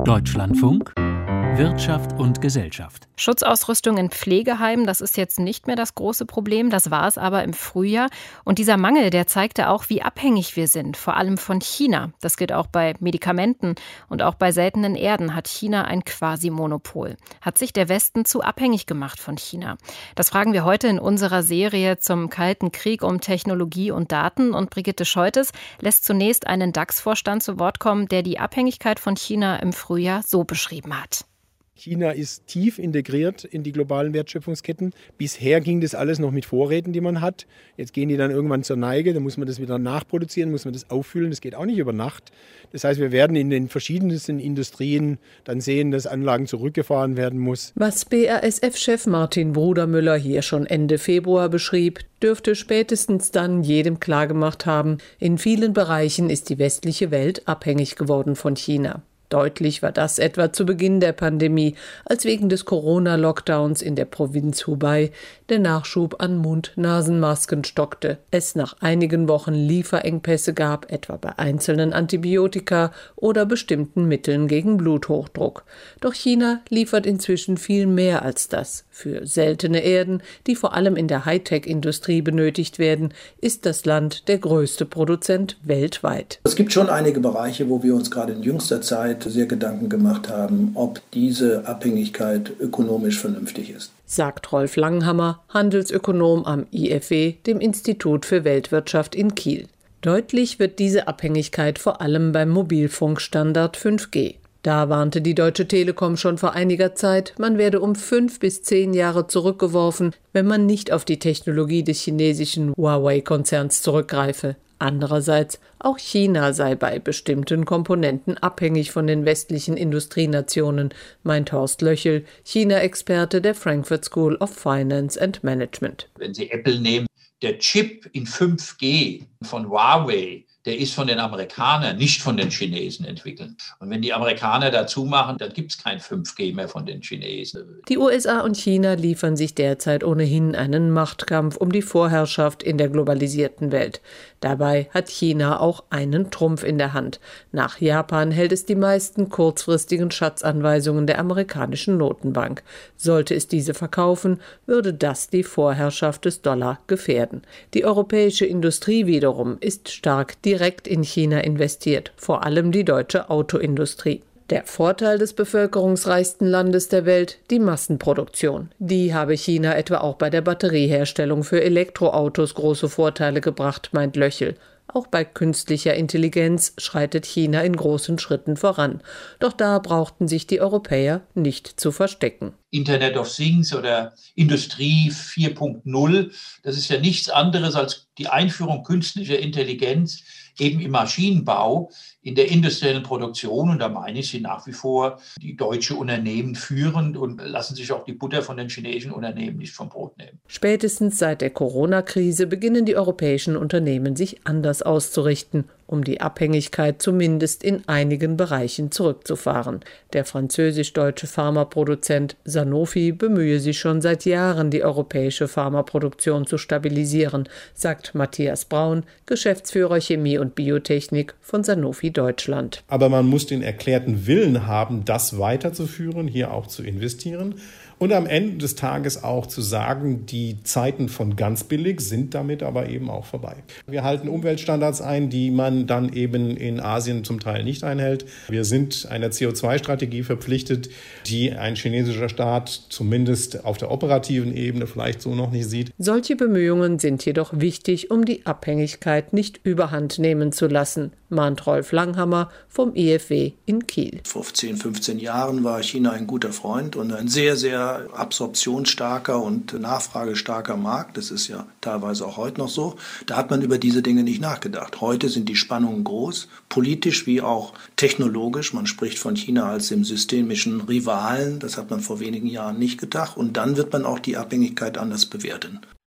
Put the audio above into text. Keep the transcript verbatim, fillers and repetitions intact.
Deutschlandfunk Wirtschaft und Gesellschaft. Schutzausrüstung in Pflegeheimen, das ist jetzt nicht mehr das große Problem, das war es aber im Frühjahr. Und dieser Mangel, der zeigte auch, wie abhängig wir sind, vor allem von China. Das gilt auch bei Medikamenten und auch bei seltenen Erden hat China ein Quasi-Monopol. Hat sich der Westen zu abhängig gemacht von China? Das fragen wir heute in unserer Serie zum Kalten Krieg um Technologie und Daten. Und Brigitte Scheutes lässt zunächst einen DAX-Vorstand zu Wort kommen, der die Abhängigkeit von China im Frühjahr so beschrieben hat. China ist tief integriert in die globalen Wertschöpfungsketten. Bisher ging das alles noch mit Vorräten, die man hat. Jetzt gehen die dann irgendwann zur Neige, dann muss man das wieder nachproduzieren, muss man das auffüllen. Das geht auch nicht über Nacht. Das heißt, wir werden in den verschiedensten Industrien dann sehen, dass Anlagen zurückgefahren werden muss. Was B A S F-Chef Martin Brudermüller hier schon Ende Februar beschrieb, dürfte spätestens dann jedem klargemacht haben, in vielen Bereichen ist die westliche Welt abhängig geworden von China. Deutlich war das etwa zu Beginn der Pandemie, als wegen des Corona-Lockdowns in der Provinz Hubei der Nachschub an Mund-Nasen-Masken stockte. Es nach einigen Wochen Lieferengpässe gab, etwa bei einzelnen Antibiotika oder bestimmten Mitteln gegen Bluthochdruck. Doch China liefert inzwischen viel mehr als das. Für seltene Erden, die vor allem in der Hightech-Industrie benötigt werden, ist das Land der größte Produzent weltweit. Es gibt schon einige Bereiche, wo wir uns gerade in jüngster Zeit sehr Gedanken gemacht haben, ob diese Abhängigkeit ökonomisch vernünftig ist. Sagt Rolf Langhammer, Handelsökonom am I F W, dem Institut für Weltwirtschaft in Kiel. Deutlich wird diese Abhängigkeit vor allem beim Mobilfunkstandard fünf G. Da warnte die Deutsche Telekom schon vor einiger Zeit, man werde um fünf bis zehn Jahre zurückgeworfen, wenn man nicht auf die Technologie des chinesischen Huawei-Konzerns zurückgreife. Andererseits, auch China sei bei bestimmten Komponenten abhängig von den westlichen Industrienationen, meint Horst Löchel, China-Experte der Frankfurt School of Finance and Management. Wenn Sie Apple nehmen, der Chip in fünf G von Huawei, der ist von den Amerikanern, nicht von den Chinesen entwickelt. Und wenn die Amerikaner dazu machen, dann gibt es kein fünf G mehr von den Chinesen. Die U S A und China liefern sich derzeit ohnehin einen Machtkampf um die Vorherrschaft in der globalisierten Welt. Dabei hat China auch einen Trumpf in der Hand. Nach Japan hält es die meisten kurzfristigen Schatzanweisungen der amerikanischen Notenbank. Sollte es diese verkaufen, würde das die Vorherrschaft des Dollar gefährden. Die europäische Industrie wiederum ist stark direkt in China investiert, vor allem die deutsche Autoindustrie. Der Vorteil des bevölkerungsreichsten Landes der Welt, die Massenproduktion. Die habe China etwa auch bei der Batterieherstellung für Elektroautos große Vorteile gebracht, meint Löchel. Auch bei künstlicher Intelligenz schreitet China in großen Schritten voran. Doch da brauchten sich die Europäer nicht zu verstecken. Internet of Things oder Industrie vier Punkt null, das ist ja nichts anderes als die Einführung künstlicher Intelligenz eben im Maschinenbau, in der industriellen Produktion. Und da meine ich, sind nach wie vor die deutsche Unternehmen führend und lassen sich auch die Butter von den chinesischen Unternehmen nicht vom Brot nehmen. Spätestens seit der Corona-Krise beginnen die europäischen Unternehmen sich anders auszurichten, um die Abhängigkeit zumindest in einigen Bereichen zurückzufahren. Der französisch-deutsche Pharmaproduzent Sanofi bemühe sich schon seit Jahren, die europäische Pharmaproduktion zu stabilisieren, sagt Matthias Braun, Geschäftsführer Chemie und Biotechnik von Sanofi Deutschland. Aber man muss den erklärten Willen haben, das weiterzuführen, hier auch zu investieren. Und am Ende des Tages auch zu sagen, die Zeiten von ganz billig sind damit aber eben auch vorbei. Wir halten Umweltstandards ein, die man dann eben in Asien zum Teil nicht einhält. Wir sind einer C O zwei Strategie verpflichtet, die ein chinesischer Staat zumindest auf der operativen Ebene vielleicht so noch nicht sieht. Solche Bemühungen sind jedoch wichtig, um die Abhängigkeit nicht überhand nehmen zu lassen, mahnt Rolf Langhammer vom I F W in Kiel. Vor zehn, fünfzehn Jahren war China ein guter Freund und ein sehr, sehr absorptionsstarker und nachfragestarker Markt. Das ist ja teilweise auch heute noch so. Da hat man über diese Dinge nicht nachgedacht. Heute sind die Spannungen groß, politisch wie auch technologisch. Man spricht von China als dem systemischen Rivalen. Das hat man vor wenigen Jahren nicht gedacht. Und dann wird man auch die Abhängigkeit anders bewerten.